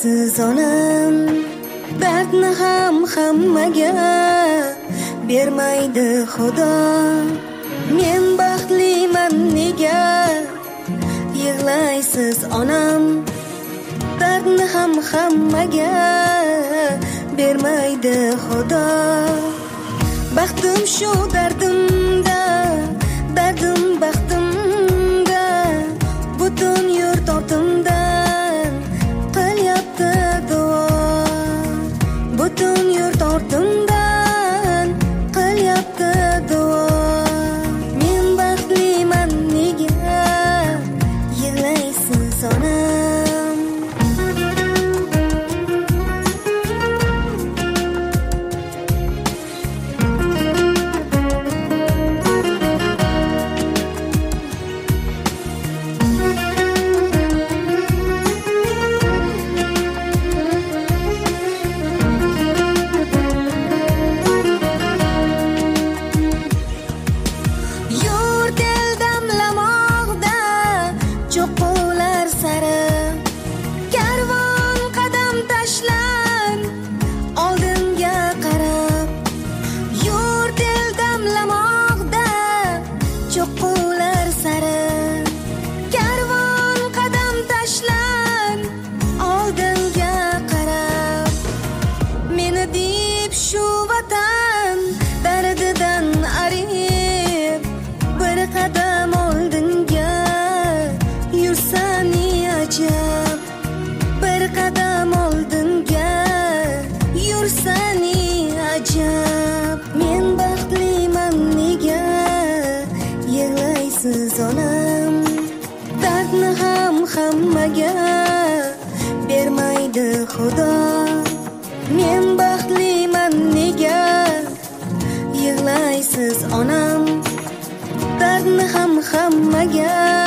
Yig'laysiz onam, dardni ham hammaga bermaydi Xudo. Men baxtliman nega? Yig'laysiz onam, dardni ham hammaga bermaydi Xudo. Baxtim shu dardimda, dardim baxtimda, butun yurt ortimdan qilyapti duo. Butun yurt ortimdan qilyapti duo. Men baxtliman nega? Yig'laysiz onam. Cho'qqilar sari karvon qadam tashlar oldinga qarab. Yurt el damlamoqda cho'qqilar sari karvon qadam tashlar oldinga qarab. Meni deb shu vatan dardidan arib bir qadam oldinga yursani ajab. Bir qadam oldinga yursani ajab. Men baxtliman nega? Yig'laysiz onam, dardni ham hammaga bermaydi Xudo. Men baxtliman nega? Yig'laysiz onam, dardni ham hammaga